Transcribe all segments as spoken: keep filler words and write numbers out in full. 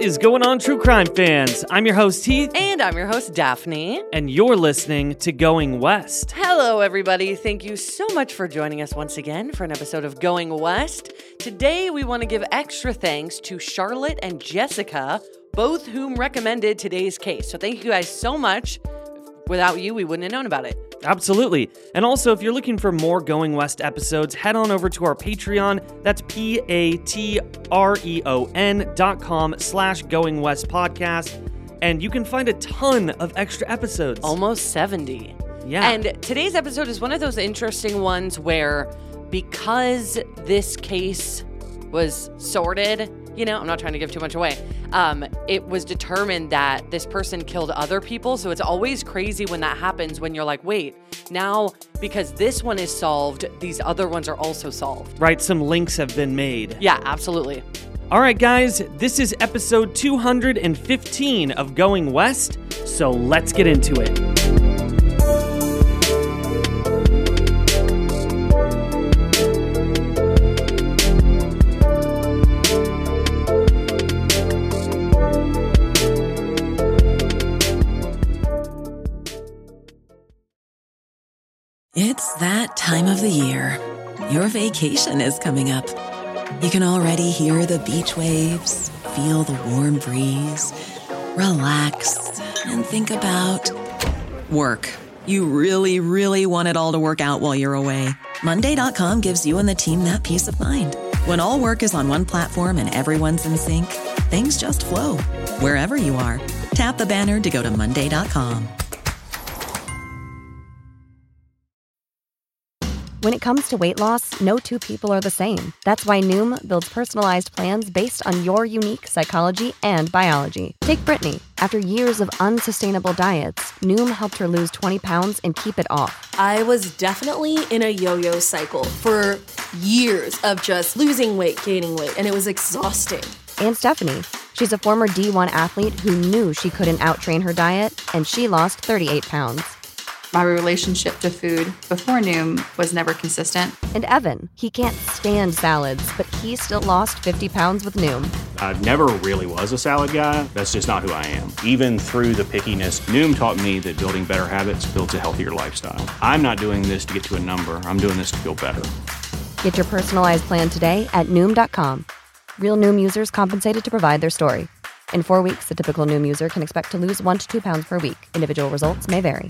is going on, true crime fans? I'm your host, Heath. And I'm your host, Daphne. And you're listening to Going West. Hello, everybody. Thank you so much for joining us once again for an episode of Going West. Today, we want to give extra thanks to Charlotte and Jessica, both whom recommended today's case. So thank you guys so much. Without you, we wouldn't have known about it. Absolutely. And also, if you're looking for more Going West episodes, head on over to our Patreon. That's P-A-T-R-E-O-N dot com slash Going West podcast. And you can find a ton of extra episodes. Almost seventy. Yeah. And today's episode is one of those interesting ones where because this case was sorted, you know, I'm not trying to give too much away. Um, it was determined that this person killed other people. So it's always crazy when that happens, when you're like, wait, now because this one is solved, these other ones are also solved. Right, some links have been made. Yeah, absolutely. All right, guys, this is episode two hundred fifteen of Going West, so let's get into it. It's that time of the year. Your vacation is coming up. You can already hear the beach waves, feel the warm breeze, relax, and think about work. You really, really want it all to work out while you're away. Monday dot com gives you and the team that peace of mind. When all work is on one platform and everyone's in sync, things just flow. Wherever you are, tap the banner to go to Monday dot com. When it comes to weight loss, no two people are the same. That's why Noom builds personalized plans based on your unique psychology and biology. Take Brittany. After years of unsustainable diets, Noom helped her lose twenty pounds and keep it off. I was definitely in a yo-yo cycle for years of just losing weight, gaining weight, and it was exhausting. And Stephanie. She's a former D one athlete who knew she couldn't out-train her diet, and she lost thirty-eight pounds. My relationship to food before Noom was never consistent. And Evan, he can't stand salads, but he still lost fifty pounds with Noom. I never really was a salad guy. That's just not who I am. Even through the pickiness, Noom taught me that building better habits builds a healthier lifestyle. I'm not doing this to get to a number. I'm doing this to feel better. Get your personalized plan today at Noom dot com. Real Noom users compensated to provide their story. In four weeks, the typical Noom user can expect to lose one to two pounds per week. Individual results may vary.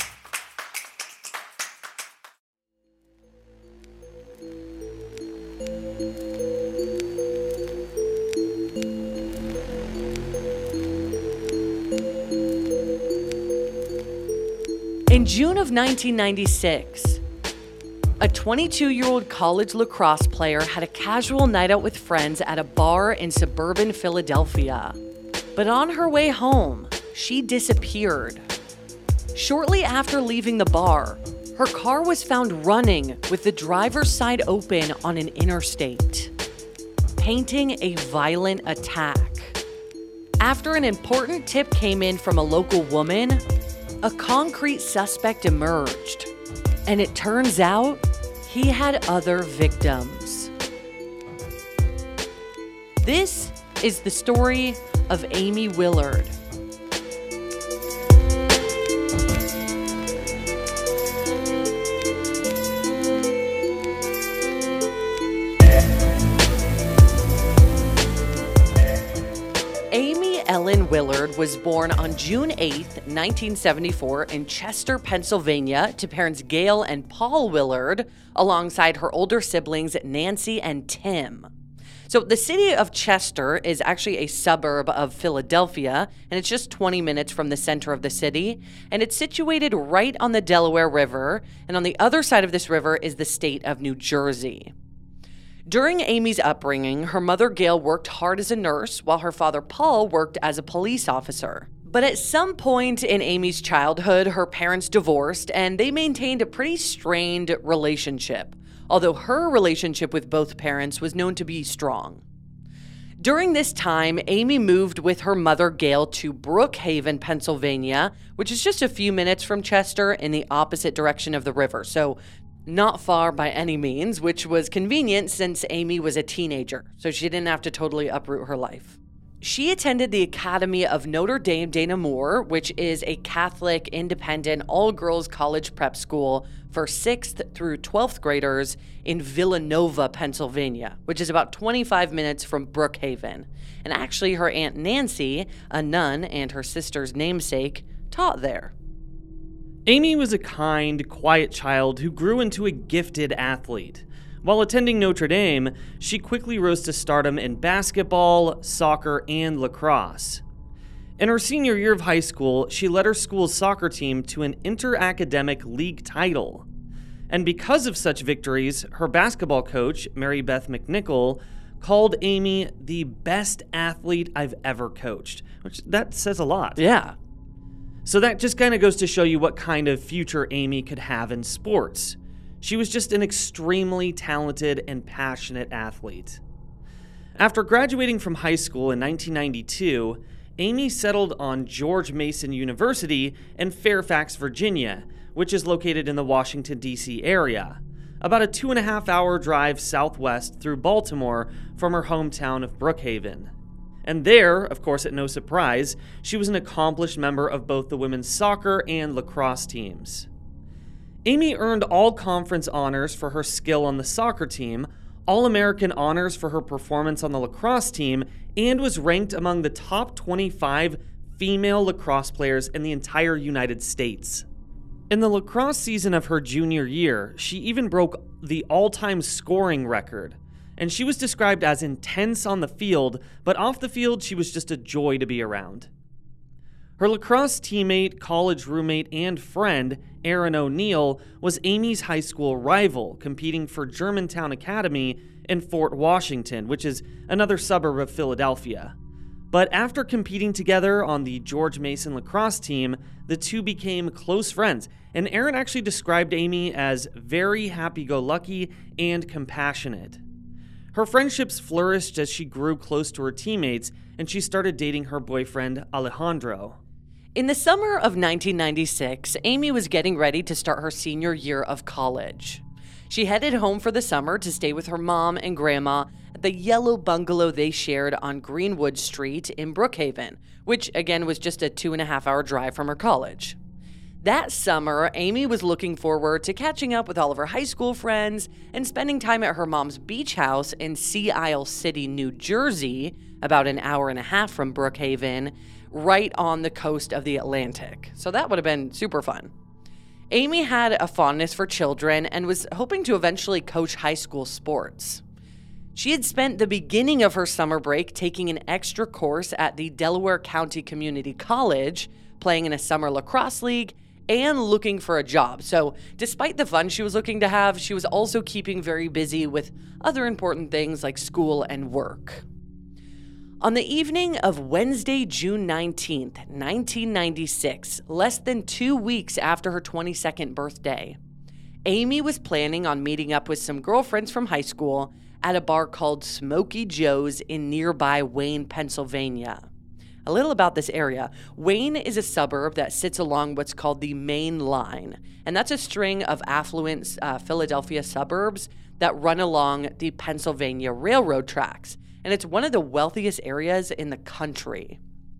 In June of nineteen ninety-six, a twenty-two-year-old college lacrosse player had a casual night out with friends at a bar in suburban Philadelphia. But on her way home, she disappeared. Shortly after leaving the bar, her car was found running with the driver's side open on an interstate, painting a violent attack. After an important tip came in from a local woman, a concrete suspect emerged, and it turns out he had other victims. This is the story of Amy Willard. Ellen Willard was born on June eighth, nineteen seventy-four in Chester, Pennsylvania, to parents Gail and Paul Willard, alongside her older siblings Nancy and Tim. So the city of Chester is actually a suburb of Philadelphia, and it's just twenty minutes from the center of the city, and it's situated right on the Delaware River, and on the other side of this river is the state of New Jersey. During Amy's upbringing, her mother Gail worked hard as a nurse, while her father Paul worked as a police officer. But at some point in Amy's childhood, her parents divorced, and they maintained a pretty strained relationship, although her relationship with both parents was known to be strong. During this time, Amy moved with her mother Gail to Brookhaven, Pennsylvania, which is just a few minutes from Chester in the opposite direction of the river, so not far by any means, which was convenient since Amy was a teenager, so she didn't have to totally uproot her life. She attended the Academy of Notre Dame de Namur, which is a Catholic, independent, all-girls college prep school for sixth through twelfth graders in Villanova, Pennsylvania, which is about twenty-five minutes from Brookhaven. And actually, her Aunt Nancy, a nun and her sister's namesake, taught there. Amy was a kind, quiet child who grew into a gifted athlete. While attending Notre Dame, she quickly rose to stardom in basketball, soccer, and lacrosse. In her senior year of high school, she led her school's soccer team to an inter-academic league title. And because of such victories, her basketball coach, Mary Beth McNichol, called Amy the best athlete I've ever coached, which that says a lot. Yeah. So that just kind of goes to show you what kind of future Amy could have in sports. She was just an extremely talented and passionate athlete. After graduating from high school in nineteen ninety-two, Amy settled on George Mason University in Fairfax, Virginia, which is located in the Washington, D C area, about a two and a half hour drive southwest through Baltimore from her hometown of Brookhaven. And there, of course at no surprise, she was an accomplished member of both the women's soccer and lacrosse teams. Amy earned all-conference honors for her skill on the soccer team, All-American honors for her performance on the lacrosse team, and was ranked among the top twenty-five female lacrosse players in the entire United States. In the lacrosse season of her junior year, she even broke the all-time scoring record, and she was described as intense on the field, but off the field she was just a joy to be around. Her lacrosse teammate, college roommate, and friend, Aaron O'Neill, was Amy's high school rival, competing for Germantown Academy in Fort Washington, which is another suburb of Philadelphia. But after competing together on the George Mason lacrosse team, the two became close friends, and Aaron actually described Amy as very happy-go-lucky and compassionate. Her friendships flourished as she grew close to her teammates, and she started dating her boyfriend, Alejandro. In the summer of nineteen ninety-six, Amy was getting ready to start her senior year of college. She headed home for the summer to stay with her mom and grandma at the yellow bungalow they shared on Greenwood Street in Brookhaven, which again was just a two and a half hour drive from her college. That summer, Amy was looking forward to catching up with all of her high school friends and spending time at her mom's beach house in Sea Isle City, New Jersey, about an hour and a half from Brookhaven, right on the coast of the Atlantic. So that would have been super fun. Amy had a fondness for children and was hoping to eventually coach high school sports. She had spent the beginning of her summer break taking an extra course at the Delaware County Community College, playing in a summer lacrosse league, and looking for a job. So despite the fun she was looking to have, she was also keeping very busy with other important things like school and work. On the evening of Wednesday, June nineteenth, nineteen ninety-six, less than two weeks after her twenty-second birthday, Amy was planning on meeting up with some girlfriends from high school at a bar called Smoky Joe's in nearby Wayne, Pennsylvania. A little about this area. Wayne is a suburb that sits along what's called the Main Line, and that's a string of affluent uh, Philadelphia suburbs that run along the Pennsylvania Railroad tracks, and it's one of the wealthiest areas in the country.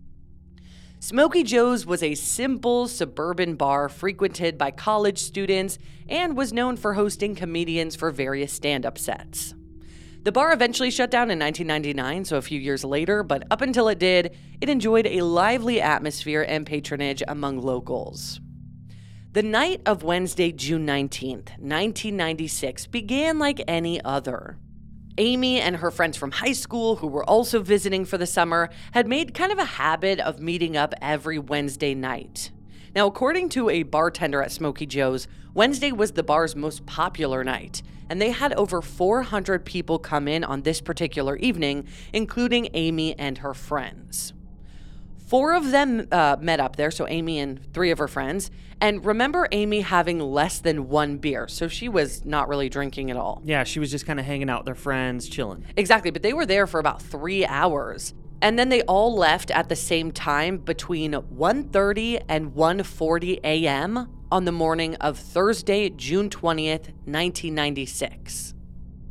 Smoky Joe's was a simple suburban bar frequented by college students and was known for hosting comedians for various stand-up sets. The bar eventually shut down in nineteen ninety-nine, so a few years later, but up until it did, it enjoyed a lively atmosphere and patronage among locals. The night of Wednesday, June nineteenth, nineteen ninety-six began like any other. Amy and her friends from high school, who were also visiting for the summer, had made kind of a habit of meeting up every Wednesday night. Now, according to a bartender at Smoky Joe's, Wednesday was the bar's most popular night, and they had over four hundred people come in on this particular evening, including Amy and her friends. Four of them uh, met up there, so Amy and three of her friends. And remember Amy having less than one beer, so she was not really drinking at all. Yeah, she was just kind of hanging out with their friends, chilling. Exactly, but they were there for about three hours. And then they all left at the same time between one thirty and one forty a.m. on the morning of Thursday, June twentieth, nineteen ninety-six.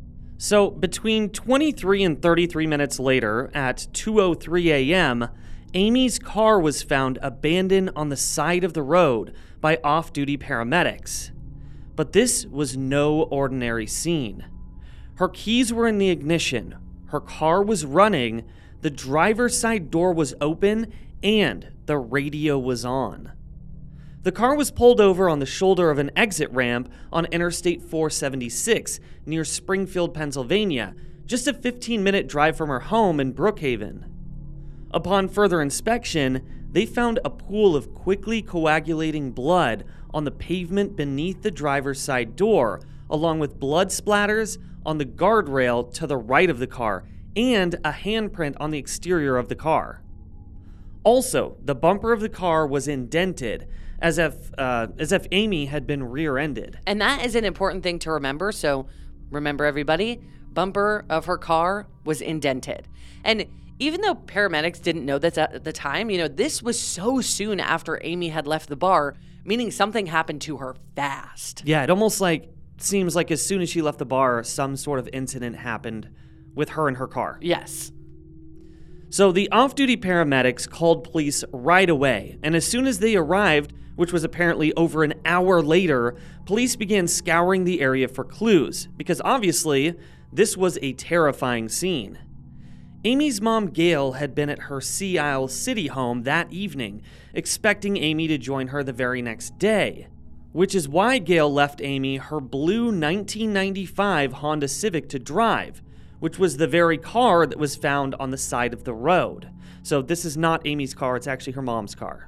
So between twenty-three and thirty-three minutes later, at two oh three a.m., Amy's car was found abandoned on the side of the road by off-duty paramedics. But this was no ordinary scene. Her keys were in the ignition, her car was running, the driver's side door was open, and the radio was on. The car was pulled over on the shoulder of an exit ramp on Interstate four seventy-six near Springfield, Pennsylvania, just a fifteen-minute drive from her home in Brookhaven. Upon further inspection, they found a pool of quickly coagulating blood on the pavement beneath the driver's side door, along with blood splatters on the guardrail to the right of the car, and a handprint on the exterior of the car. Also, the bumper of the car was indented, as if uh, as if Amy had been rear-ended. And that is an important thing to remember. So remember, everybody, bumper of her car was indented. And even though paramedics didn't know this at the time, you know, this was so soon after Amy had left the bar, meaning something happened to her fast. Yeah, it almost like seems like as soon as she left the bar, some sort of incident happened with her and her car. Yes. So the off-duty paramedics called police right away, and as soon as they arrived, which was apparently over an hour later, police began scouring the area for clues, because obviously, this was a terrifying scene. Amy's mom, Gail, had been at her Sea Isle City home that evening, expecting Amy to join her the very next day, which is why Gail left Amy her blue nineteen ninety-five Honda Civic to drive, which was the very car that was found on the side of the road. So this is not Amy's car, it's actually her mom's car.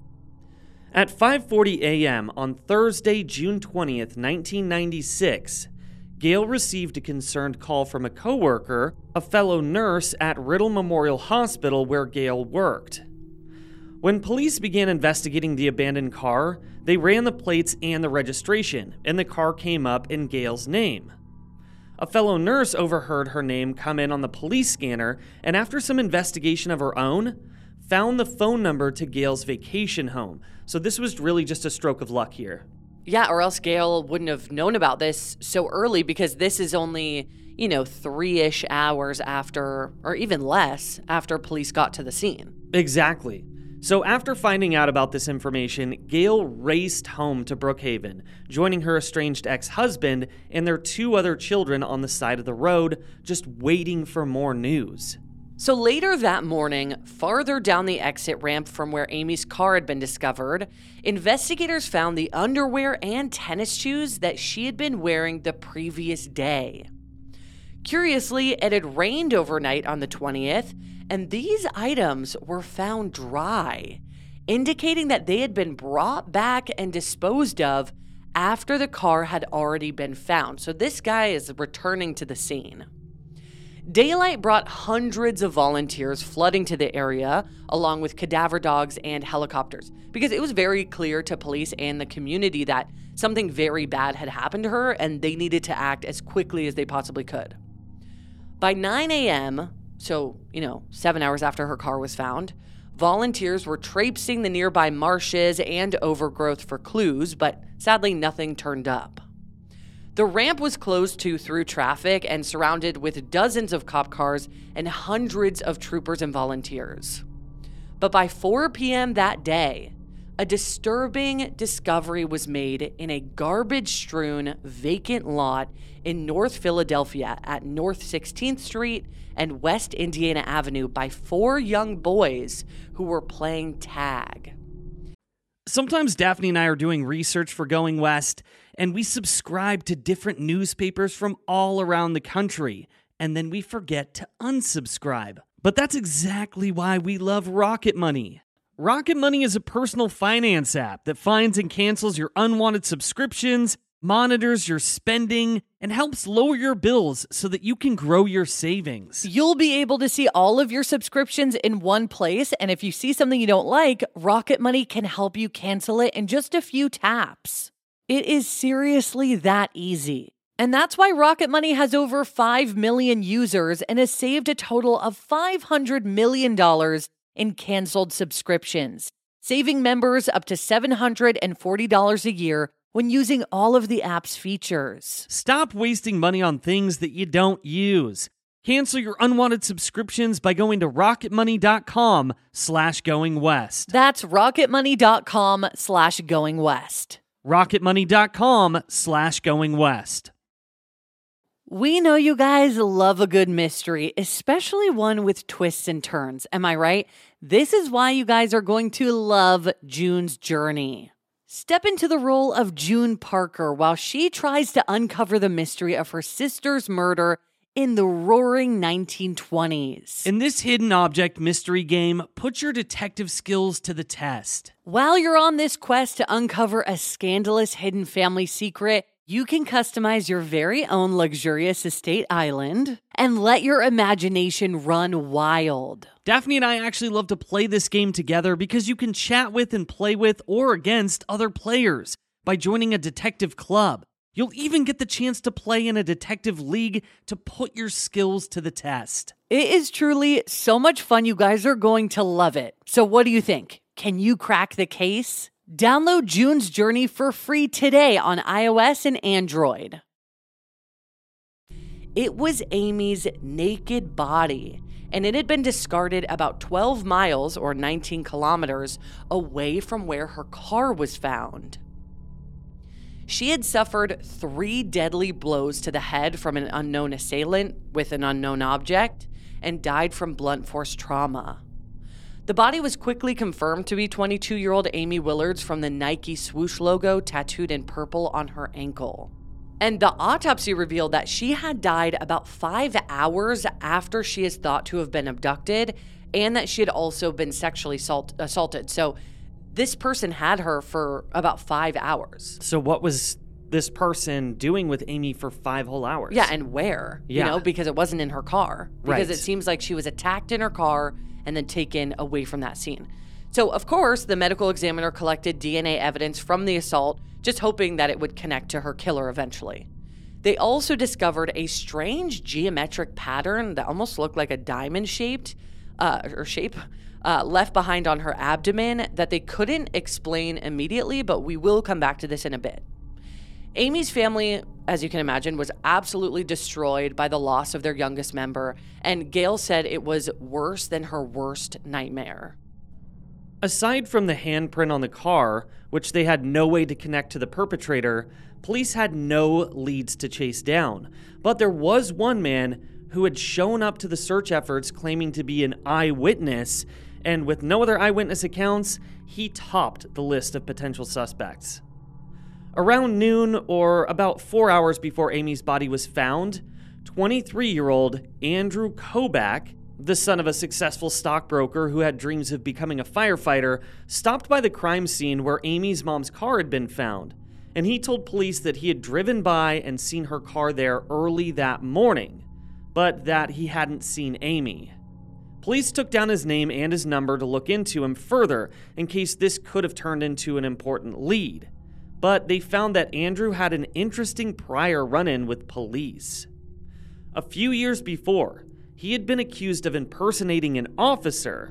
At five forty a.m. on Thursday, June twentieth, nineteen ninety-six, Gail received a concerned call from a coworker, a fellow nurse at Riddle Memorial Hospital where Gail worked. When police began investigating the abandoned car, they ran the plates and the registration, and the car came up in Gail's name. A fellow nurse overheard her name come in on the police scanner, and after some investigation of her own, found the phone number to Gail's vacation home. So this was really just a stroke of luck here. Yeah, or else Gail wouldn't have known about this so early, because this is only, you know, three-ish hours after, or even less, after police got to the scene. Exactly. So after finding out about this information, Gail raced home to Brookhaven, joining her estranged ex-husband and their two other children on the side of the road, just waiting for more news. So later that morning, farther down the exit ramp from where Amy's car had been discovered, investigators found the underwear and tennis shoes that she had been wearing the previous day. Curiously, it had rained overnight on the twentieth, and these items were found dry, indicating that they had been brought back and disposed of after the car had already been found. So this guy is returning to the scene. Daylight brought hundreds of volunteers flooding to the area, along with cadaver dogs and helicopters, because it was very clear to police and the community that something very bad had happened to her and they needed to act as quickly as they possibly could. By nine a.m., so, you know, seven hours after her car was found, volunteers were traipsing the nearby marshes and overgrowth for clues, but sadly nothing turned up. The ramp was closed to through traffic and surrounded with dozens of cop cars and hundreds of troopers and volunteers. But by four p.m. that day, a disturbing discovery was made in a garbage-strewn, vacant lot in North Philadelphia at North sixteenth Street and West Indiana Avenue by four young boys who were playing tag. Sometimes Daphne and I are doing research for Going West, and we subscribe to different newspapers from all around the country, and then we forget to unsubscribe. But that's exactly why we love Rocket Money. Rocket Money is a personal finance app that finds and cancels your unwanted subscriptions, monitors your spending, and helps lower your bills so that you can grow your savings. You'll be able to see all of your subscriptions in one place, and if you see something you don't like, Rocket Money can help you cancel it in just a few taps. It is seriously that easy. And that's why Rocket Money has over five million users and has saved a total of five hundred million dollars in canceled subscriptions, saving members up to seven hundred forty dollars a year when using all of the app's features. Stop wasting money on things that you don't use. Cancel your unwanted subscriptions by going to rocketmoney.com slash going west. That's rocketmoney.com slash going west. rocketmoney.com slash going west. We know you guys love a good mystery, especially one with twists and turns. Am I right? This is why you guys are going to love June's journey. Step into the role of June Parker while she tries to uncover the mystery of her sister's murder in the roaring nineteen twenties. In this hidden object mystery game, put your detective skills to the test. While you're on this quest to uncover a scandalous hidden family secret, you can customize your very own luxurious estate island and let your imagination run wild. Daphne and I actually love to play this game together because you can chat with and play with or against other players by joining a detective club. You'll even get the chance to play in a detective league to put your skills to the test. It is truly so much fun. You guys are going to love it. So what do you think? Can you crack the case? Download June's Journey for free today on iOS and Android. It was Amy's naked body, and it had been discarded about twelve miles or nineteen kilometers away from where her car was found. She had suffered three deadly blows to the head from an unknown assailant with an unknown object and died from blunt force trauma. The body was quickly confirmed to be twenty-two-year-old Amy Willard's from the Nike swoosh logo tattooed in purple on her ankle. And the autopsy revealed that she had died about five hours after she is thought to have been abducted and that she had also been sexually assault- assaulted. So this person had her for about five hours. So what was this person doing with Amy for five whole hours? Yeah, and where? Yeah. You know, because it wasn't in her car. Because Right. it seems like she was attacked in her car and then taken away from that scene. So, of course, the medical examiner collected D N A evidence from the assault, just hoping that it would connect to her killer eventually. They also discovered a strange geometric pattern that almost looked like a diamond-shaped, uh, or shape, uh, left behind on her abdomen that they couldn't explain immediately, but we will come back to this in a bit. Amy's family, as you can imagine, was absolutely destroyed by the loss of their youngest member, and Gail said it was worse than her worst nightmare. Aside from the handprint on the car, which they had no way to connect to the perpetrator, police had no leads to chase down. But there was one man who had shown up to the search efforts claiming to be an eyewitness, and with no other eyewitness accounts, he topped the list of potential suspects. Around noon, or about four hours before Amy's body was found, twenty-three-year-old Andrew Kobach, the son of a successful stockbroker who had dreams of becoming a firefighter, stopped by the crime scene where Amy's mom's car had been found, and he told police that he had driven by and seen her car there early that morning, but that he hadn't seen Amy. Police took down his name and his number to look into him further in case this could have turned into an important lead. But they found that Andrew had an interesting prior run-in with police. A few years before, he had been accused of impersonating an officer.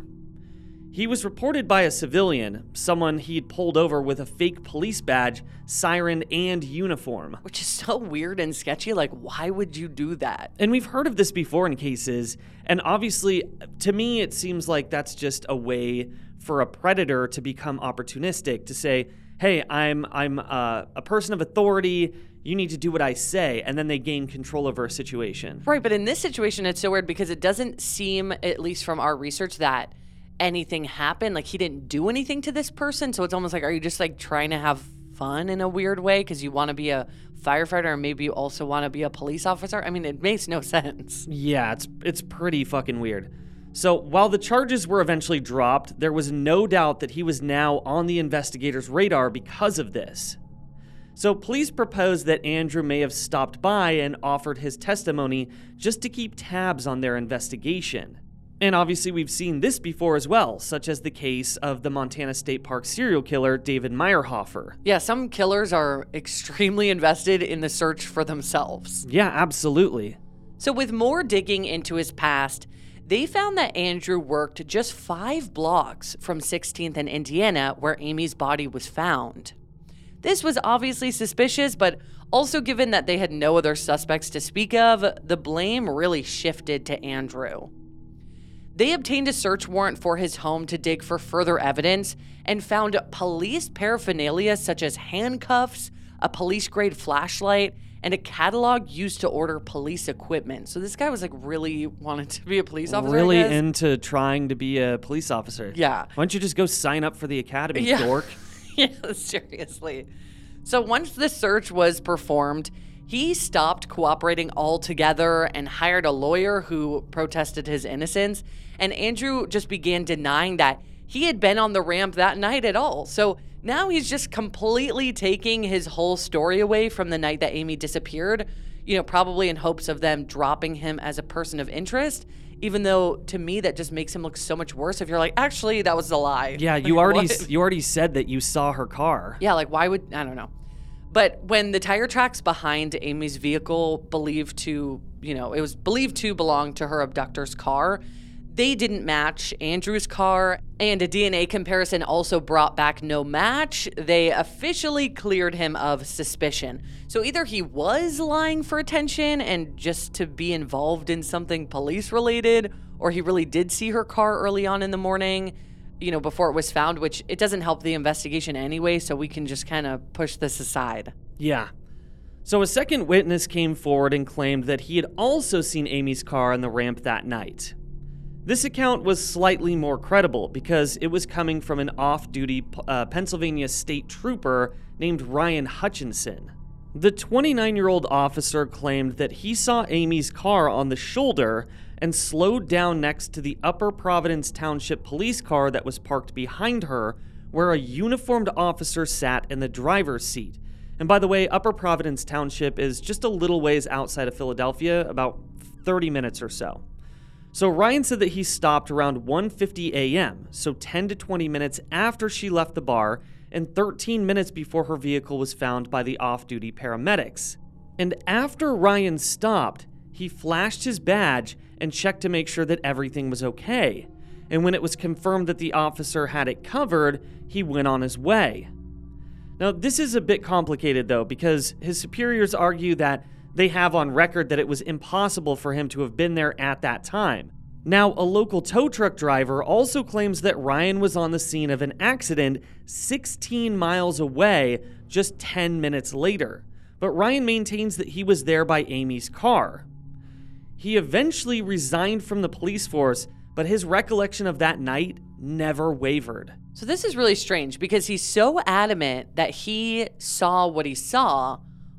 He was reported by a civilian, someone he'd pulled over with a fake police badge, siren, and uniform. Which is so weird and sketchy. Like, why would you do that? And we've heard of this before in cases, and obviously, to me, it seems like that's just a way for a predator to become opportunistic, to say, hey, I'm I'm uh, a person of authority, you need to do what I say, and then they gain control over a situation. Right, but in this situation, it's so weird because it doesn't seem, at least from our research, that anything happened. Like, he didn't do anything to this person, so it's almost like, are you just, like, trying to have fun in a weird way because you want to be a firefighter and maybe you also want to be a police officer? I mean, it makes no sense. Yeah, it's it's pretty fucking weird. So while the charges were eventually dropped, there was no doubt that he was now on the investigators' radar because of this. So police proposed that Andrew may have stopped by and offered his testimony just to keep tabs on their investigation. And obviously we've seen this before as well, such as the case of the Montana State Park serial killer David Meyerhofer. Yeah, some killers are extremely invested in the search for themselves. Yeah, absolutely. So with more digging into his past, they found that Andrew worked just five blocks from sixteenth and Indiana, where Amy's body was found. This was obviously suspicious, but also given that they had no other suspects to speak of, the blame really shifted to Andrew. They obtained a search warrant for his home to dig for further evidence and found police paraphernalia such as handcuffs, a police-grade flashlight, and a catalog used to order police equipment. So this guy was like really wanted to be a police officer. Really into trying to be a police officer. Yeah. Why don't you just go sign up for the academy, Yeah. dork? Yeah, seriously. So once the search was performed, he stopped cooperating altogether and hired a lawyer who protested his innocence. And Andrew just began denying that he had been on the ramp that night at all. So now he's just completely taking his whole story away from the night that Amy disappeared, you know, probably in hopes of them dropping him as a person of interest, even though to me that just makes him look so much worse if you're like, actually, that was a lie. Yeah, you Like, already what? you already said that you saw her car. Yeah, like why would, I don't know. But when the tire tracks behind Amy's vehicle believed to, you know, it was believed to belong to her abductor's car, they didn't match Andrew's car, and a D N A comparison also brought back no match. They officially cleared him of suspicion. So either he was lying for attention and just to be involved in something police-related, or he really did see her car early on in the morning, you know, before it was found, which it doesn't help the investigation anyway, so we can just kind of push this aside. Yeah. So a second witness came forward and claimed that he had also seen Amy's car on the ramp that night. This account was slightly more credible because it was coming from an off-duty uh, Pennsylvania state trooper named Ryan Hutchinson. The twenty-nine-year-old officer claimed that he saw Amy's car on the shoulder and slowed down next to the Upper Providence Township police car that was parked behind her, where a uniformed officer sat in the driver's seat. And by the way, Upper Providence Township is just a little ways outside of Philadelphia, about thirty minutes or so. So Ryan said that he stopped around one fifty a.m., so ten to twenty minutes after she left the bar and thirteen minutes before her vehicle was found by the off-duty paramedics. And after Ryan stopped, he flashed his badge and checked to make sure that everything was okay. And when it was confirmed that the officer had it covered, he went on his way. Now, this is a bit complicated, though, because his superiors argue that they have on record that it was impossible for him to have been there at that time. Now, a local tow truck driver also claims that Ryan was on the scene of an accident sixteen miles away just ten minutes later, but Ryan maintains that he was there by Amy's car. He eventually resigned from the police force, but his recollection of that night never wavered. So this is really strange because he's so adamant that he saw what he saw,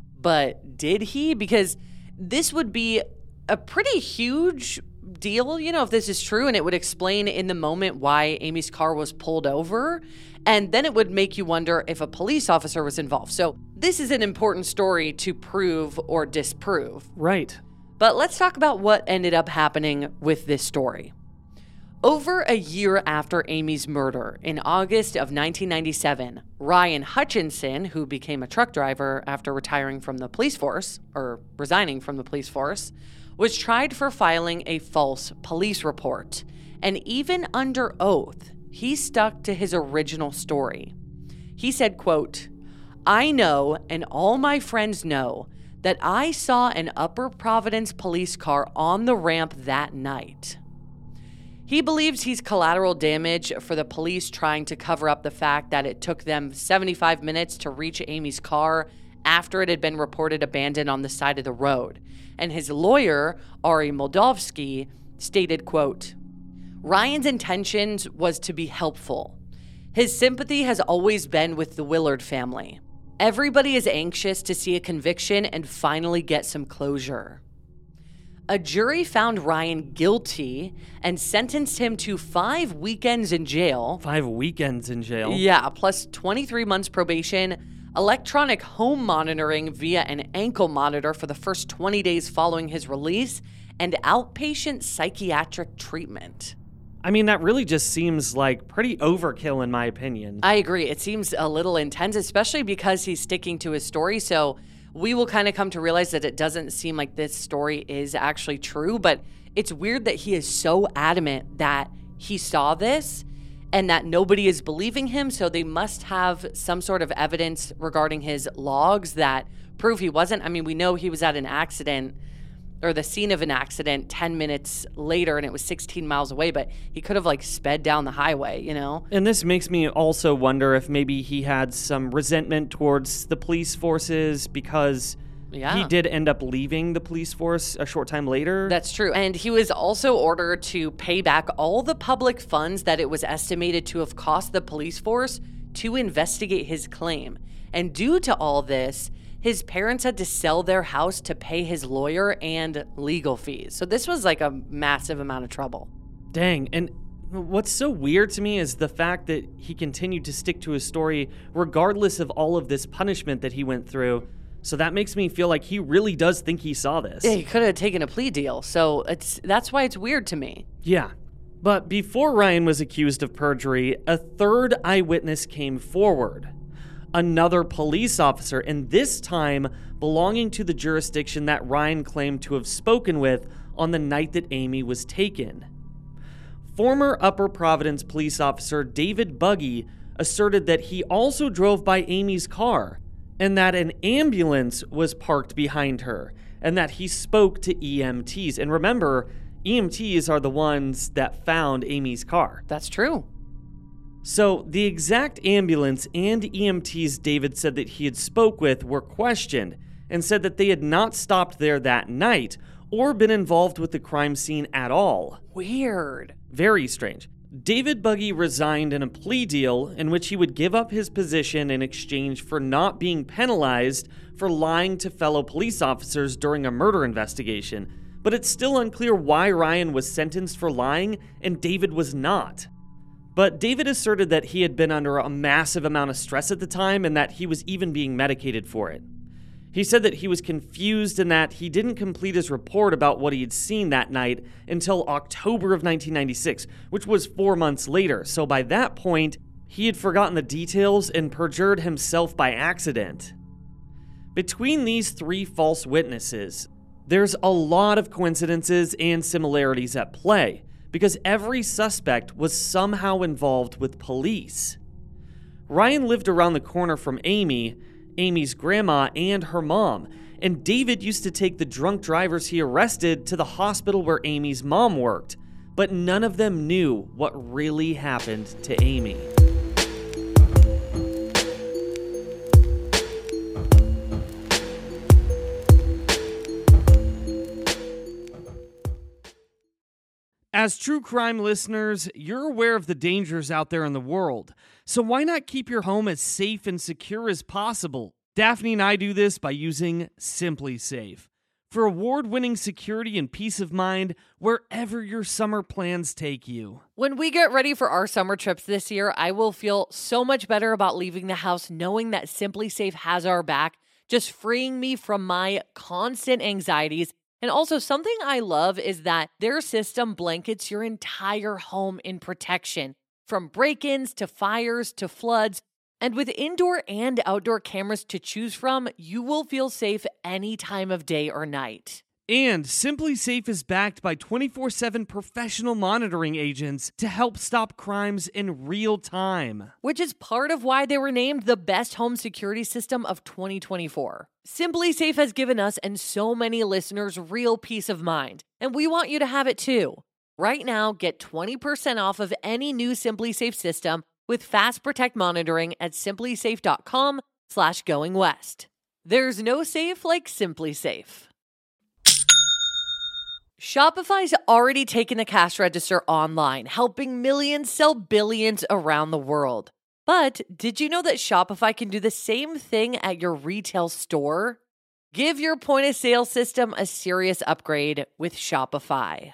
but did he? Because this would be a pretty huge deal, you know, if this is true, and it would explain in the moment why Amy's car was pulled over, and then it would make you wonder if a police officer was involved. So this is an important story to prove or disprove. Right. But let's talk about what ended up happening with this story. Over a year after Amy's murder, in August of nineteen ninety-seven, Ryan Hutchinson, who became a truck driver after retiring from the police force, or resigning from the police force, was tried for filing a false police report. And even under oath, he stuck to his original story. He said, quote, "I know, and all my friends know, that I saw an Upper Providence police car on the ramp that night." He believes he's collateral damage for the police trying to cover up the fact that it took them seventy-five minutes to reach Amy's car after it had been reported abandoned on the side of the road. And his lawyer, Ari Moldovsky, stated, quote, "Ryan's intentions was to be helpful. His sympathy has always been with the Willard family. Everybody is anxious to see a conviction and finally get some closure." A jury found Ryan guilty and sentenced him to five weekends in jail. Five weekends in jail? Yeah, plus twenty-three months probation, electronic home monitoring via an ankle monitor for the first twenty days following his release, and outpatient psychiatric treatment. I mean, that really just seems like pretty overkill in my opinion. I agree. It seems a little intense, especially because he's sticking to his story. So we will kind of come to realize that it doesn't seem like this story is actually true, but it's weird that he is so adamant that he saw this. and that nobody is believing him. So they must have some sort of evidence regarding his logs that prove he wasn't. I mean, we know he was at an accident or the scene of an accident ten minutes later and it was sixteen miles away, but he could have like sped down the highway, you know? And this makes me also wonder if maybe he had some resentment towards the police forces because yeah. he did end up leaving the police force a short time later. That's true. And he was also ordered to pay back all the public funds that it was estimated to have cost the police force to investigate his claim. And due to all this, his parents had to sell their house to pay his lawyer and legal fees. So this was like a massive amount of trouble. Dang. And what's so weird to me is the fact that he continued to stick to his story regardless of all of this punishment that he went through. So that makes me feel like he really does think he saw this. Yeah, he could have taken a plea deal. So it's that's why it's weird to me. Yeah. But before Ryan was accused of perjury, a third eyewitness came forward. Another police officer, and this time belonging to the jurisdiction that Ryan claimed to have spoken with on the night that Amy was taken. Former Upper Providence police officer David Buggy asserted that he also drove by Amy's car and that an ambulance was parked behind her and that he spoke to E M Ts. And remember, E M Ts are the ones that found Amy's car. That's true. So the exact ambulance and E M Ts David said that he had spoke with were questioned and said that they had not stopped there that night or been involved with the crime scene at all. Weird. Very strange. David Buggy resigned in a plea deal in which he would give up his position in exchange for not being penalized for lying to fellow police officers during a murder investigation. But it's still unclear why Ryan was sentenced for lying and David was not. But David asserted that he had been under a massive amount of stress at the time and that he was even being medicated for it. He said that he was confused and that he didn't complete his report about what he had seen that night until October of nineteen ninety-six, which was four months later. So by that point, he had forgotten the details and perjured himself by accident. Between these three false witnesses, there's a lot of coincidences and similarities at play, because every suspect was somehow involved with police. Ryan lived around the corner from Amy, Amy's grandma, and her mom, and David used to take the drunk drivers he arrested to the hospital where Amy's mom worked, but none of them knew what really happened to Amy. As true crime listeners, you're aware of the dangers out there in the world, so why not keep your home as safe and secure as possible? Daphne and I do this by using SimpliSafe. For award-winning security and peace of mind wherever your summer plans take you. When we get ready for our summer trips this year, I will feel so much better about leaving the house knowing that SimpliSafe has our back, just freeing me from my constant anxieties. And also, something I love is that their system blankets your entire home in protection, from break-ins to fires to floods. And with indoor and outdoor cameras to choose from, you will feel safe any time of day or night. And SimpliSafe is backed by twenty-four seven professional monitoring agents to help stop crimes in real time. Which is part of why they were named the best home security system of twenty twenty-four. SimpliSafe has given us and so many listeners real peace of mind, and we want you to have it too. Right now, get twenty percent off of any new SimpliSafe system with Fast Protect monitoring at simplysafe.com slash going west. There's no safe like SimpliSafe. Shopify's already taken the cash register online, helping millions sell billions around the world. But did you know that Shopify can do the same thing at your retail store? Give your point of sale system a serious upgrade with Shopify.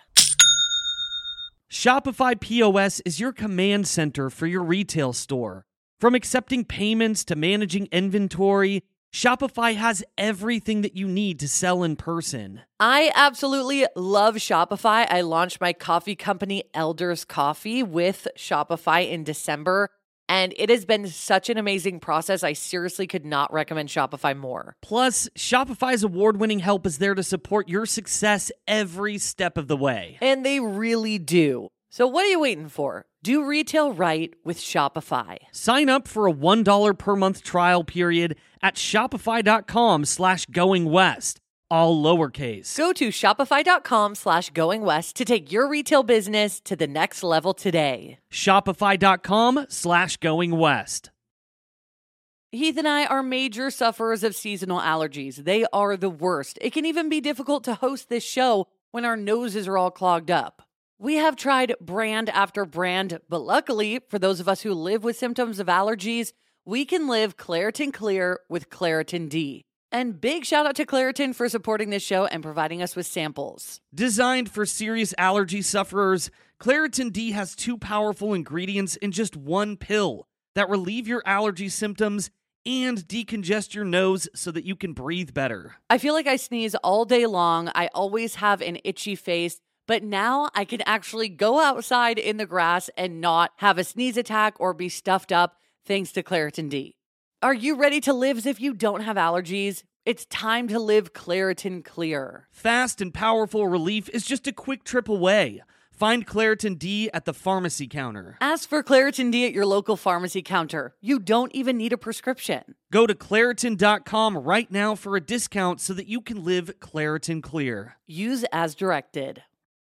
Shopify P O S is your command center for your retail store. From accepting payments to managing inventory, Shopify has everything that you need to sell in person. I absolutely love Shopify. I launched my coffee company, Elders Coffee, with Shopify in December, and it has been such an amazing process. I seriously could not recommend Shopify more. Plus, Shopify's award-winning help is there to support your success every step of the way. And they really do. So what are you waiting for? Do retail right with Shopify. Sign up for a one dollar per month trial period at shopify.com slash going west, all lowercase. Go to shopify.com slash going west to take your retail business to the next level today. Shopify.com slash going west. Heath and I are major sufferers of seasonal allergies. They are the worst. It can even be difficult to host this show when our noses are all clogged up. We have tried brand after brand, but luckily, for those of us who live with symptoms of allergies, we can live Claritin Clear with Claritin D. And big shout out to Claritin for supporting this show and providing us with samples. Designed for serious allergy sufferers, Claritin D has two powerful ingredients in just one pill that relieve your allergy symptoms and decongest your nose so that you can breathe better. I feel like I sneeze all day long. I always have an itchy face. But now I can actually go outside in the grass and not have a sneeze attack or be stuffed up thanks to Claritin D. Are you ready to live as if you don't have allergies? It's time to live Claritin Clear. Fast and powerful relief is just a quick trip away. Find Claritin D at the pharmacy counter. Ask for Claritin D at your local pharmacy counter. You don't even need a prescription. Go to Claritin dot com right now for a discount so that you can live Claritin Clear. Use as directed.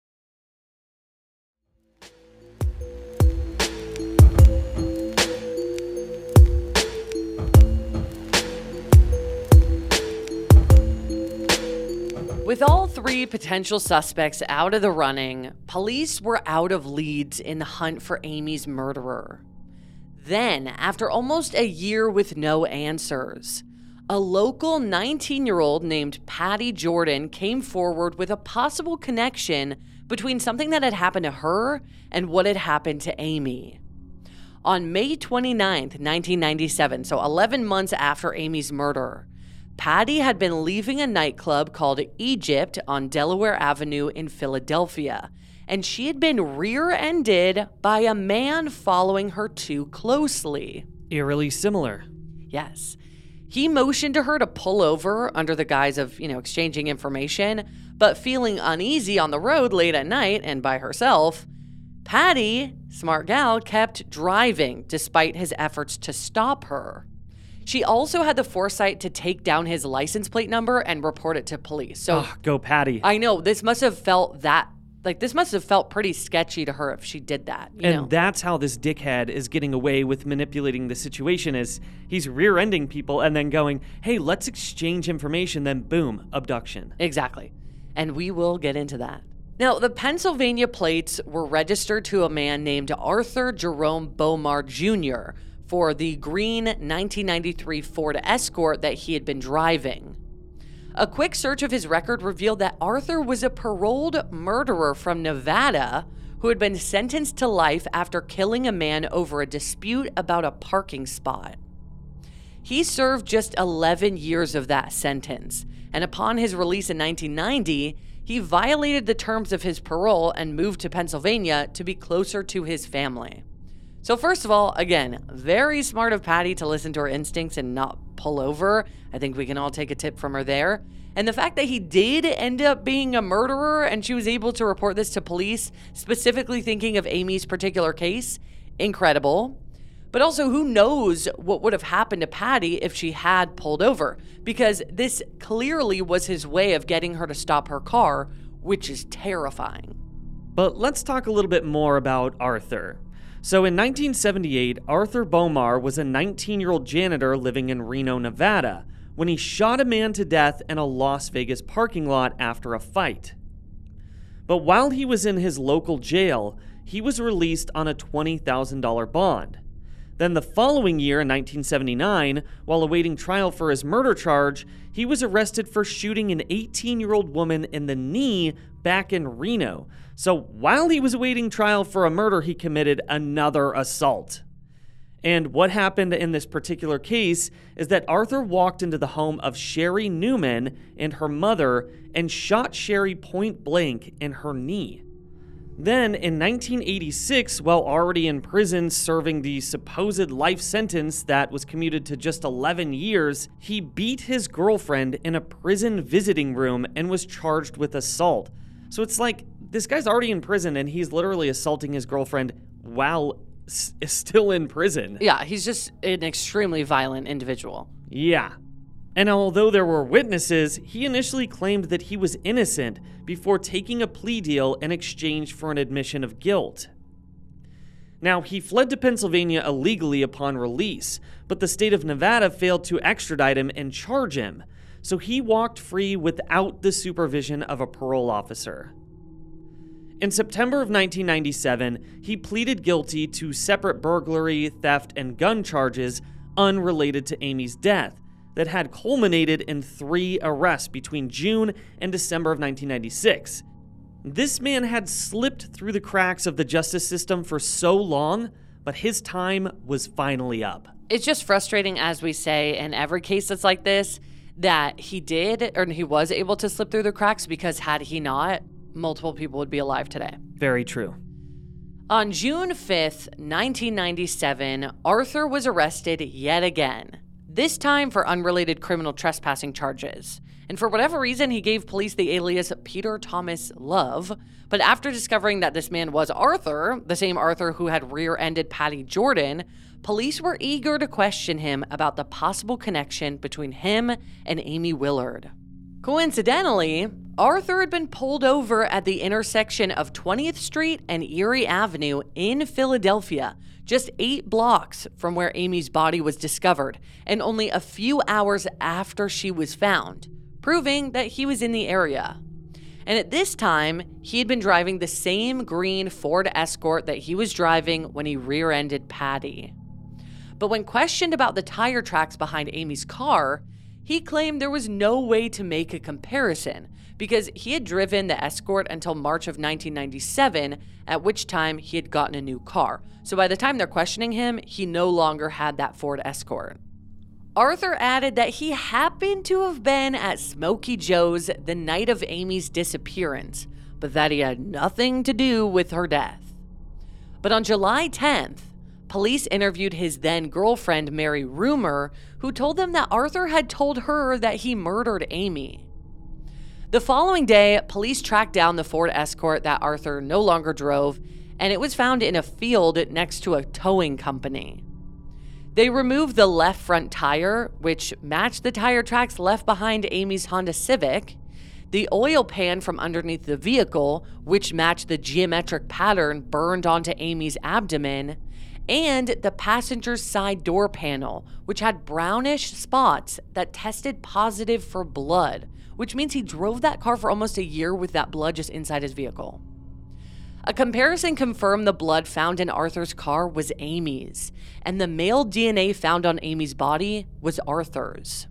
With all three potential suspects out of the running, police were out of leads in the hunt for Amy's murderer. Then, after almost a year with no answers, a local nineteen-year-old named Patty Jordan came forward with a possible connection between something that had happened to her and what had happened to Amy. On May twenty-ninth, nineteen ninety-seven, so eleven months after Amy's murder, Patty had been leaving a nightclub called Egypt on Delaware Avenue in Philadelphia, and she had been rear-ended by a man following her too closely. Eerily similar. Yes. He motioned to her to pull over under the guise of, you know, exchanging information, but feeling uneasy on the road late at night and by herself, Patty, smart gal, kept driving despite his efforts to stop her. She also had the foresight to take down his license plate number and report it to police. So, oh, go Patty. I know, this must have felt that, like, this must have felt pretty sketchy to her if she did that. You and know? That's how this dickhead is getting away with manipulating the situation, is he's rear-ending people and then going, hey, let's exchange information, then boom, abduction. Exactly. And we will get into that. Now, the Pennsylvania plates were registered to a man named Arthur Jerome Bomar Junior for the green nineteen ninety-three Ford Escort that he had been driving. A quick search of his record revealed that Arthur was a paroled murderer from Nevada who had been sentenced to life after killing a man over a dispute about a parking spot. He served just eleven years of that sentence, and upon his release in nineteen ninety, he violated the terms of his parole and moved to Pennsylvania to be closer to his family. So first of all, again, very smart of Patty to listen to her instincts and not pull over. I think we can all take a tip from her there. And the fact that he did end up being a murderer and she was able to report this to police, specifically thinking of Amy's particular case, incredible. But also, who knows what would have happened to Patty if she had pulled over? Because this clearly was his way of getting her to stop her car, which is terrifying. But let's talk a little bit more about Arthur. So in nineteen seventy-eight, Arthur Bomar was a nineteen-year-old janitor living in Reno, Nevada, when he shot a man to death in a Las Vegas parking lot after a fight. But while he was in his local jail, he was released on a twenty thousand dollars bond. Then the following year, in nineteen seventy-nine, while awaiting trial for his murder charge, he was arrested for shooting an eighteen-year-old woman in the knee back in Reno. So while he was awaiting trial for a murder, he committed another assault. And what happened in this particular case is that Arthur walked into the home of Sherry Newman and her mother and shot Sherry point blank in her knee. Then, in nineteen eighty-six, while already in prison serving the supposed life sentence that was commuted to just eleven years, he beat his girlfriend in a prison visiting room and was charged with assault. So it's like, this guy's already in prison and he's literally assaulting his girlfriend while s- still in prison. Yeah, he's just an extremely violent individual. Yeah. And although there were witnesses, he initially claimed that he was innocent before taking a plea deal in exchange for an admission of guilt. Now, he fled to Pennsylvania illegally upon release, but the state of Nevada failed to extradite him and charge him, so he walked free without the supervision of a parole officer. In September of nineteen ninety-seven, he pleaded guilty to separate burglary, theft, and gun charges unrelated to Amy's death that had culminated in three arrests between June and December of nineteen ninety-six. This man had slipped through the cracks of the justice system for so long, but his time was finally up. It's just frustrating, as we say in every case that's like this, that he did, or he was able to slip through the cracks, because had he not, multiple people would be alive today. Very true. On June fifth, nineteen ninety-seven, Arthur was arrested yet again, this time for unrelated criminal trespassing charges. And for whatever reason, he gave police the alias Peter Thomas Love. But after discovering that this man was Arthur, the same Arthur who had rear-ended Patty Jordan, police were eager to question him about the possible connection between him and Amy Willard. Coincidentally, Arthur had been pulled over at the intersection of twentieth Street and Erie Avenue in Philadelphia, just eight blocks from where Amy's body was discovered, and only a few hours after she was found, proving that he was in the area. And at this time, he had been driving the same green Ford Escort that he was driving when he rear-ended Patty. But when questioned about the tire tracks behind Amy's car, he claimed there was no way to make a comparison because he had driven the Escort until March of nineteen ninety-seven, at which time he had gotten a new car. So by the time they're questioning him, he no longer had that Ford Escort. Arthur added that he happened to have been at Smokey Joe's the night of Amy's disappearance, but that he had nothing to do with her death. But on July tenth, police interviewed his then-girlfriend, Mary Rumor, who told them that Arthur had told her that he murdered Amy. The following day, police tracked down the Ford Escort that Arthur no longer drove, and it was found in a field next to a towing company. They removed the left front tire, which matched the tire tracks left behind Amy's Honda Civic, the oil pan from underneath the vehicle, which matched the geometric pattern burned onto Amy's abdomen, and the passenger's side door panel, which had brownish spots that tested positive for blood, which means he drove that car for almost a year with that blood just inside his vehicle. A comparison confirmed the blood found in Arthur's car was Amy's, and the male D N A found on Amy's body was Arthur's.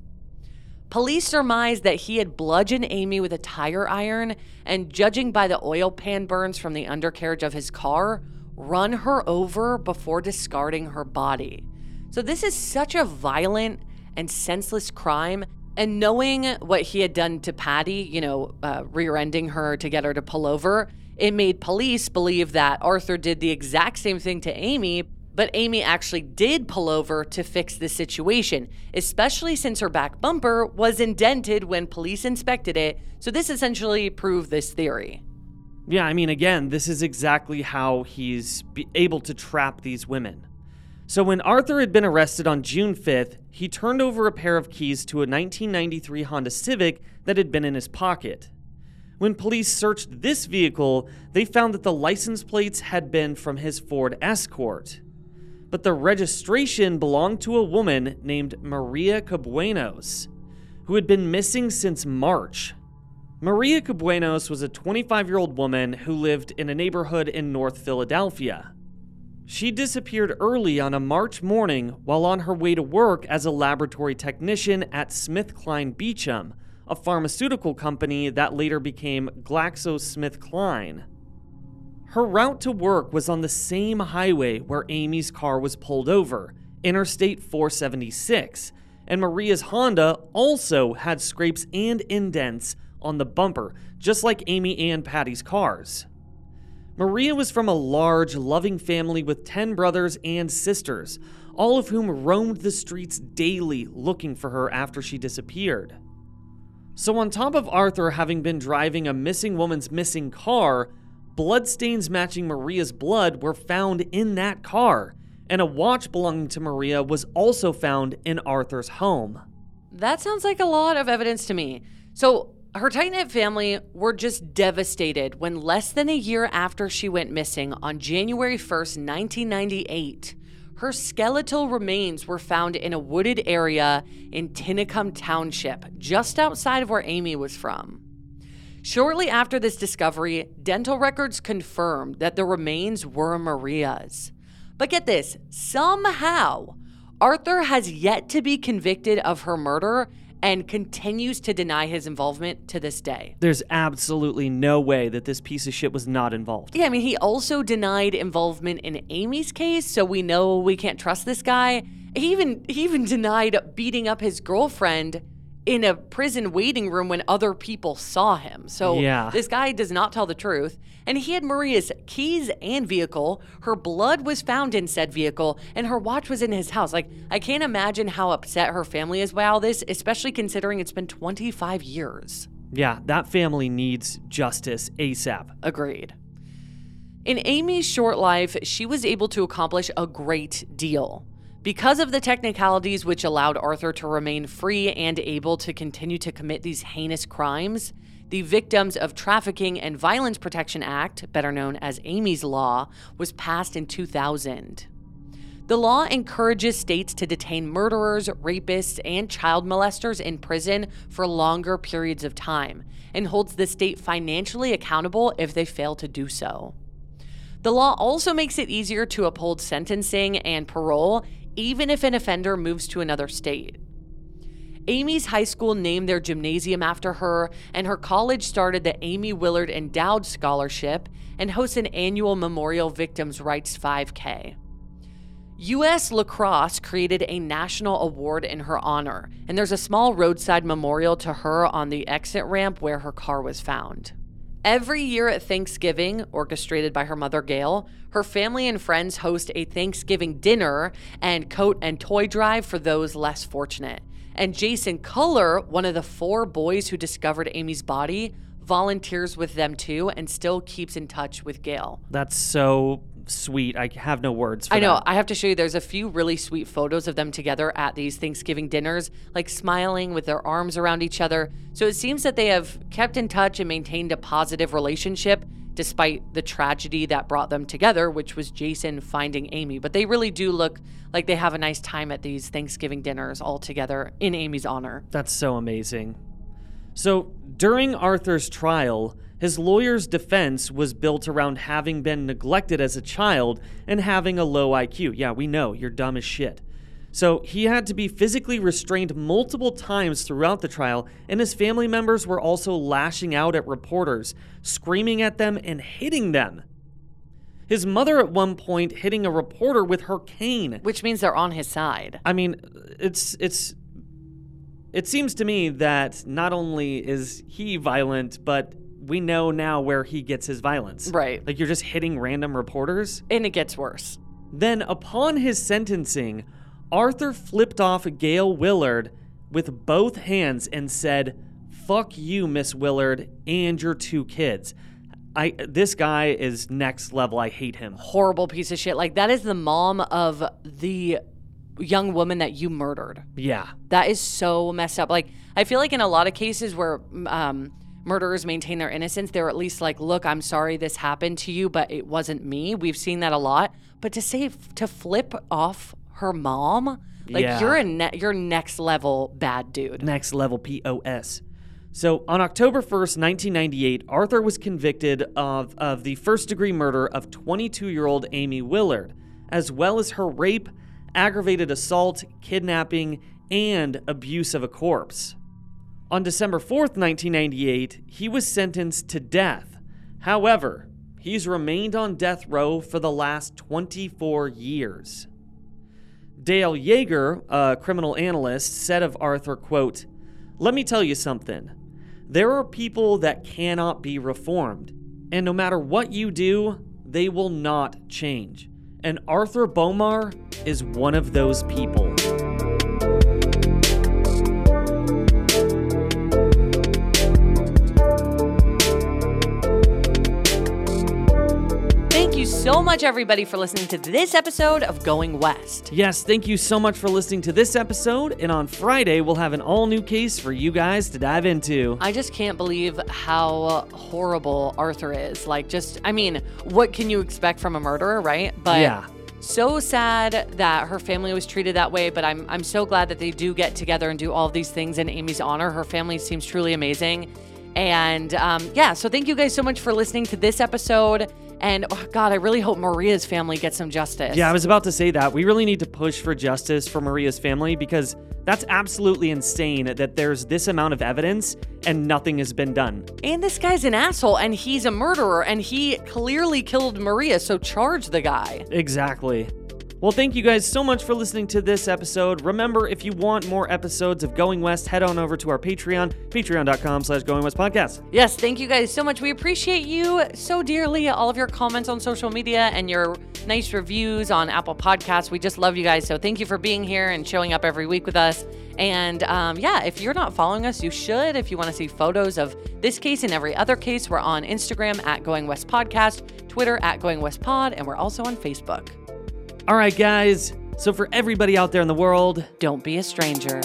Police surmised that he had bludgeoned Amy with a tire iron and, judging by the oil pan burns from the undercarriage of his car, run her over before discarding her body. So this is such a violent and senseless crime, and knowing what he had done to Patty, you know, uh, rear-ending her to get her to pull over, it made police believe that Arthur did the exact same thing to Amy, but Amy actually did pull over to fix the situation, especially since her back bumper was indented when police inspected it, so this essentially proved this theory. Yeah, I mean, again, this is exactly how he's be able to trap these women. So when Arthur had been arrested on June fifth, he turned over a pair of keys to a nineteen ninety-three Honda Civic that had been in his pocket. When police searched this vehicle, they found that the license plates had been from his Ford Escort. But the registration belonged to a woman named Maria Cabuenos, who had been missing since March. Maria Cabuenos was a twenty-five-year-old woman who lived in a neighborhood in North Philadelphia. She disappeared early on a March morning while on her way to work as a laboratory technician at SmithKline Beecham, a pharmaceutical company that later became GlaxoSmithKline. Her route to work was on the same highway where Amy's car was pulled over, Interstate four seventy-six, and Maria's Honda also had scrapes and indents on the bumper, just like Amy and Patty's cars. Maria was from a large, loving family with ten brothers and sisters, all of whom roamed the streets daily looking for her after she disappeared. So on top of Arthur having been driving a missing woman's missing car, Bloodstains matching Maria's blood were found in that car, and a watch belonging to Maria was also found in Arthur's home. That sounds like a lot of evidence to me. So her tight-knit family were just devastated when less than a year after she went missing on January first, nineteen ninety-eight, her skeletal remains were found in a wooded area in Tinicum Township, just outside of where Amy was from. Shortly after this discovery, dental records confirmed that the remains were Maria's. But get this, somehow, Arthur has yet to be convicted of her murder and continues to deny his involvement to this day. There's absolutely no way that this piece of shit was not involved. Yeah, I mean, he also denied involvement in Amy's case, so we know we can't trust this guy. He even, he even denied beating up his girlfriend in a prison waiting room when other people saw him. So yeah. This guy does not tell the truth. And he had Maria's keys and vehicle. Her blood was found in said vehicle, and her watch was in his house. Like, I can't imagine how upset her family is by all this, especially considering it's been twenty-five years. Yeah, that family needs justice ASAP. Agreed. In Amy's short life, she was able to accomplish a great deal. Because of the technicalities which allowed Arthur to remain free and able to continue to commit these heinous crimes, the Victims of Trafficking and Violence Protection Act, better known as Amy's Law, was passed in two thousand. The law encourages states to detain murderers, rapists, and child molesters in prison for longer periods of time, and holds the state financially accountable if they fail to do so. The law also makes it easier to uphold sentencing and parole, even if an offender moves to another state. Amy's high school named their gymnasium after her, and her college started the Amy Willard Endowed Scholarship and hosts an annual Memorial Victims' Rights five K. U S Lacrosse created a national award in her honor, and there's a small roadside memorial to her on the exit ramp where her car was found. Every year at Thanksgiving, orchestrated by her mother Gail, her family and friends host a Thanksgiving dinner and coat and toy drive for those less fortunate. And Jason Culler, one of the four boys who discovered Amy's body, volunteers with them too and still keeps in touch with Gail. That's so sweet. I have no words for I know. that. I have to show you. There's a few really sweet photos of them together at these Thanksgiving dinners, like smiling with their arms around each other. So it seems that they have kept in touch and maintained a positive relationship despite the tragedy that brought them together, which was Jason finding Amy. But they really do look like they have a nice time at these Thanksgiving dinners all together in Amy's honor. That's so amazing. So during Arthur's trial, his lawyer's defense was built around having been neglected as a child and having a low I Q. Yeah, we know, you're dumb as shit. So he had to be physically restrained multiple times throughout the trial, and his family members were also lashing out at reporters, screaming at them and hitting them. His mother at one point hitting a reporter with her cane. Which means they're on his side. I mean, it's it's it seems to me that not only is he violent, but we know now where he gets his violence. Right. Like, you're just hitting random reporters. And it gets worse. Then, upon his sentencing, Arthur flipped off Gail Willard with both hands and said, "Fuck you, Miss Willard, and your two kids." I this guy is next level. I hate him. Horrible piece of shit. Like, that is the mom of the young woman that you murdered. Yeah. That is so messed up. Like, I feel like in a lot of cases where um, murderers maintain their innocence, they're at least like, look, I'm sorry this happened to you, but it wasn't me. We've seen that a lot. But to say, to flip off her mom, like, yeah. you're a ne- you're next level bad dude. Next level P O S. So on October first, nineteen ninety-eight, Arthur was convicted of, of the first-degree murder of twenty-two-year-old Amy Willard, as well as her rape, aggravated assault, kidnapping, and abuse of a corpse. On December fourth, nineteen ninety-eight, he was sentenced to death. However, he's remained on death row for the last twenty-four years. Dale Yeager, a criminal analyst, said of Arthur, quote, "Let me tell you something. There are people that cannot be reformed, and no matter what you do, they will not change. And Arthur Bomar is one of those people." so much, everybody, for listening to this episode of Going West. Yes, thank you so much for listening to this episode. And on Friday, we'll have an all-new case for you guys to dive into. I just can't believe how horrible Arthur is. Like, just, I mean, what can you expect from a murderer, right? But yeah. So sad that her family was treated that way, but I'm I'm so glad that they do get together and do all of these things in Amy's honor. Her family seems truly amazing. And um, yeah, so thank you guys so much for listening to this episode. And oh God, I really hope Maria's family gets some justice. Yeah, I was about to say that. We really need to push for justice for Maria's family because that's absolutely insane that there's this amount of evidence and nothing has been done. And this guy's an asshole and he's a murderer and he clearly killed Maria, so charge the guy. Exactly. Well, thank you guys so much for listening to this episode. Remember, if you want more episodes of Going West, head on over to our Patreon, patreon.com slash Going West Podcast. Yes, thank you guys so much. We appreciate you so dearly. All of your comments on social media and your nice reviews on Apple Podcasts. We just love you guys. So thank you for being here and showing up every week with us. And um, yeah, if you're not following us, you should. If you want to see photos of this case and every other case, we're on Instagram at Going West Podcast, Twitter at Going West Pod, and we're also on Facebook. All right, guys. So for everybody out there in the world, don't be a stranger.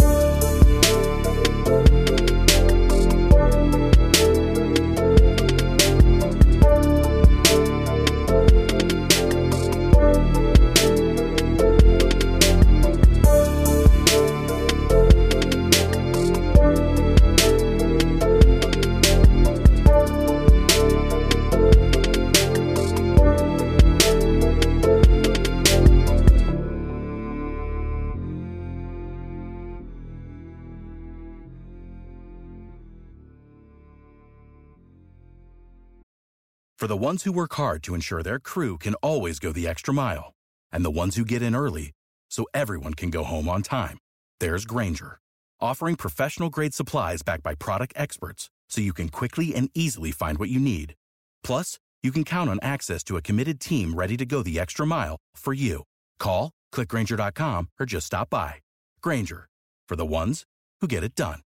For the ones who work hard to ensure their crew can always go the extra mile, and the ones who get in early so everyone can go home on time, there's Grainger, offering professional-grade supplies backed by product experts so you can quickly and easily find what you need. Plus, you can count on access to a committed team ready to go the extra mile for you. Call, click Grainger dot com, or just stop by. Grainger, for the ones who get it done.